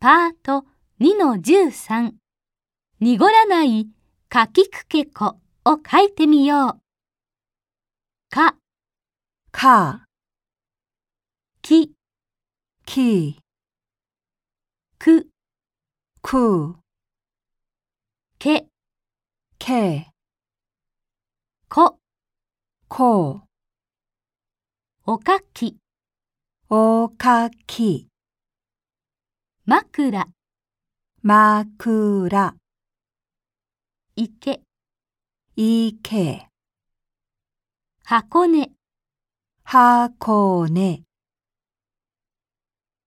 パート 2-13 濁らないかきくけこを書いてみよう。か、 か、 き、 き、 く、 く、 け、 け、 こ、 こ、 おかき、 おかき、 枕、 まくら、 池、 いけ、 箱根、 はこね。